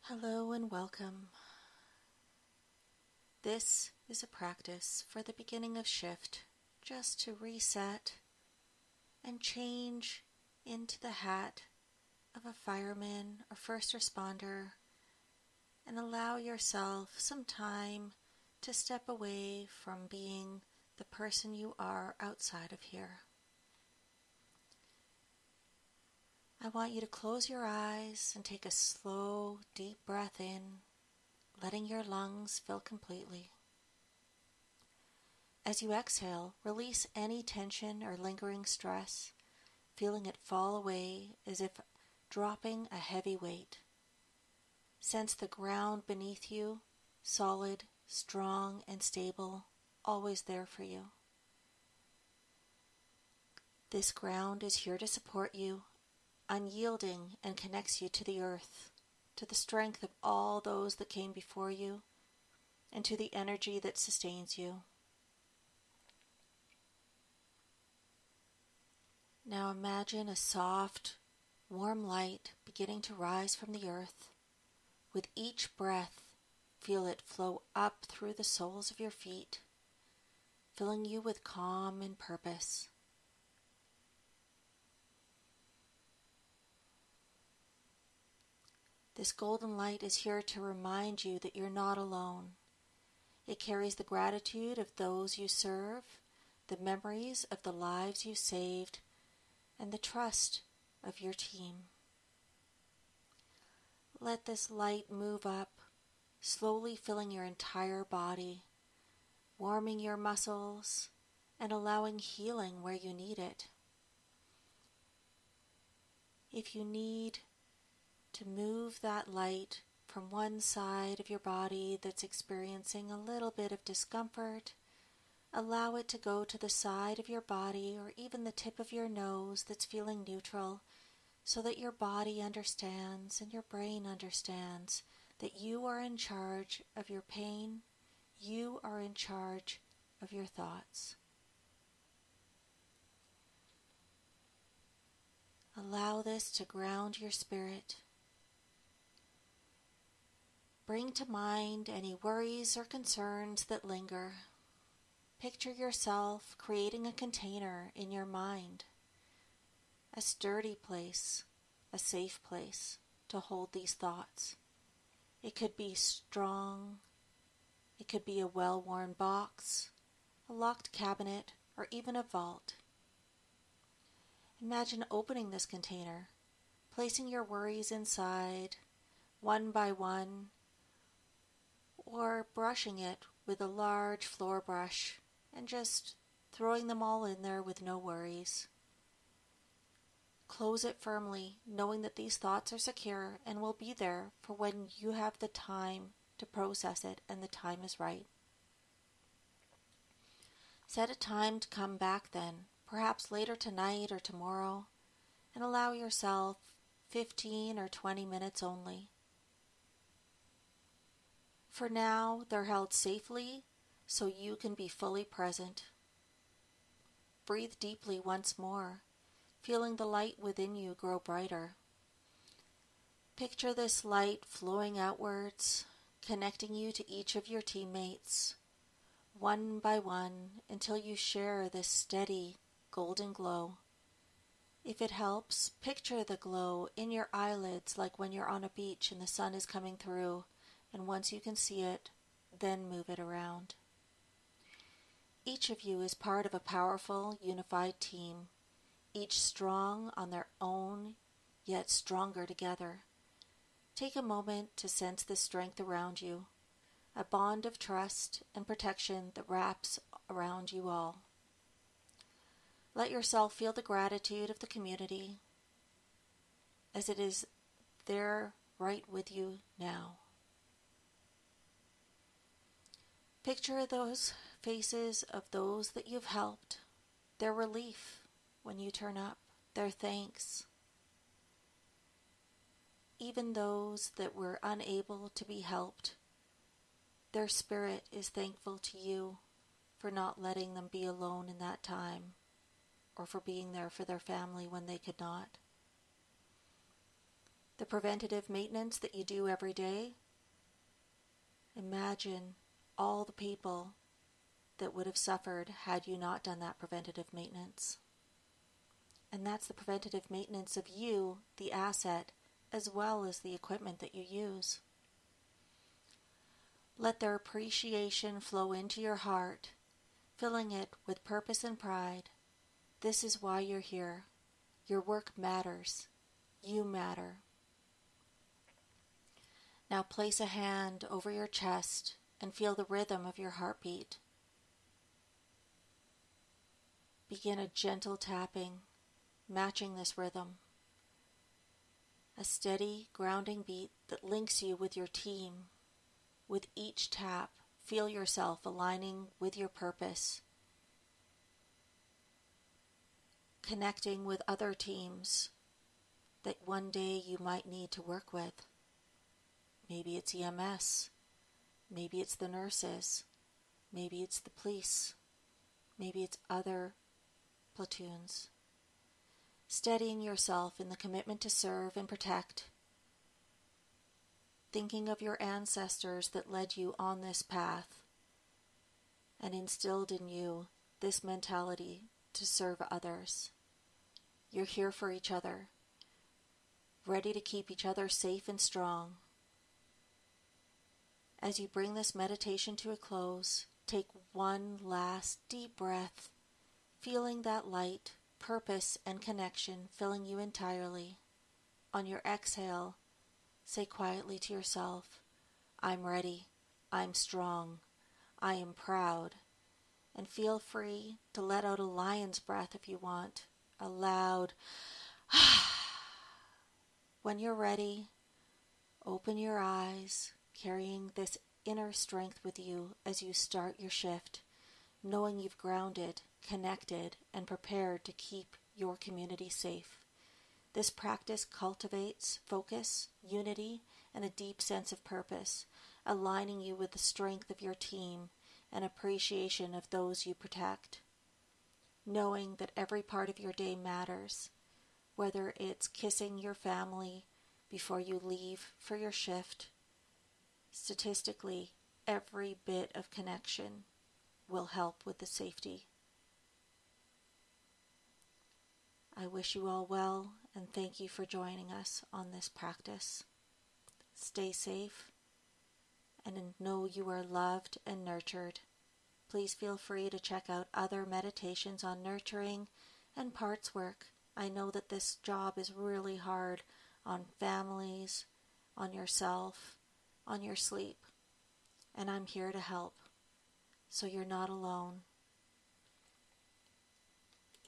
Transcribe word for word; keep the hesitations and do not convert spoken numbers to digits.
Hello and welcome. This is a practice for the beginning of shift, just to reset and change into the hat of a fireman or first responder and allow yourself some time to step away from being the person you are outside of here. I want you to close your eyes and take a slow, deep breath in, letting your lungs fill completely. As you exhale, release any tension or lingering stress, feeling it fall away as if dropping a heavy weight. Sense the ground beneath you, solid, strong, and stable, always there for you. This ground is here to support you, unyielding, and connects you to the earth, to the strength of all those that came before you, and to the energy that sustains you. Now imagine a soft, warm light beginning to rise from the earth. With each breath, feel it flow up through the soles of your feet, filling you with calm and purpose. This golden light is here to remind you that you're not alone. It carries the gratitude of those you serve, the memories of the lives you saved, and the trust of your team. Let this light move up, slowly filling your entire body, warming your muscles, and allowing healing where you need it. If you need to move that light from one side of your body that's experiencing a little bit of discomfort, allow it to go to the side of your body or even the tip of your nose that's feeling neutral, so that your body understands and your brain understands that you are in charge of your pain, you are in charge of your thoughts. Allow this to ground your spirit. Bring to mind any worries or concerns that linger. Picture yourself creating a container in your mind, a sturdy place, a safe place to hold these thoughts. It could be strong, it could be a well-worn box, a locked cabinet, or even a vault. Imagine opening this container, placing your worries inside, one by one, or brushing it with a large floor brush and just throwing them all in there with no worries. Close it firmly, knowing that these thoughts are secure and will be there for when you have the time to process it and the time is right. Set a time to come back then, perhaps later tonight or tomorrow, and allow yourself fifteen or twenty minutes only. For now, they're held safely so you can be fully present. Breathe deeply once more, feeling the light within you grow brighter. Picture this light flowing outwards, connecting you to each of your teammates, one by one, until you share this steady golden glow. If it helps, picture the glow in your eyelids like when you're on a beach and the sun is coming through, and once you can see it, then move it around. Each of you is part of a powerful, unified team, each strong on their own, yet stronger together. Take a moment to sense the strength around you, a bond of trust and protection that wraps around you all. Let yourself feel the gratitude of the community, as it is there right with you now. Picture those faces of those that you've helped, their relief when you turn up, their thanks. Even those that were unable to be helped, their spirit is thankful to you for not letting them be alone in that time, or for being there for their family when they could not. The preventative maintenance that you do every day, imagine all the people that would have suffered had you not done that preventative maintenance. And that's the preventative maintenance of you, the asset, as well as the equipment that you use. Let their appreciation flow into your heart, filling it with purpose and pride. This is why you're here. Your work matters. You matter. Now place a hand over your chest and feel the rhythm of your heartbeat. Begin a gentle tapping, matching this rhythm. A steady, grounding beat that links you with your team. With each tap, feel yourself aligning with your purpose, connecting with other teams that one day you might need to work with. Maybe it's E M S, maybe it's the nurses, maybe it's the police, maybe it's other platoons. Steadying yourself in the commitment to serve and protect, thinking of your ancestors that led you on this path and instilled in you this mentality to serve others. You're here for each other, ready to keep each other safe and strong. As you bring this meditation to a close, take one last deep breath, feeling that light, purpose, and connection filling you entirely. On your exhale, say quietly to yourself, I'm ready, I'm strong, I am proud, and feel free to let out a lion's breath if you want, a loud When you're ready, open your eyes, carrying this inner strength with you as you start your shift, knowing you've grounded, connected, and prepared to keep your community safe. This practice cultivates focus, unity, and a deep sense of purpose, aligning you with the strength of your team and appreciation of those you protect. Knowing that every part of your day matters, whether it's kissing your family before you leave for your shift. Statistically, every bit of connection will help with the safety. I wish you all well, and thank you for joining us on this practice. Stay safe, and know you are loved and nurtured. Please feel free to check out other meditations on nurturing and parts work. I know that this job is really hard on families, on yourself, on your sleep, and I'm here to help. So you're not alone.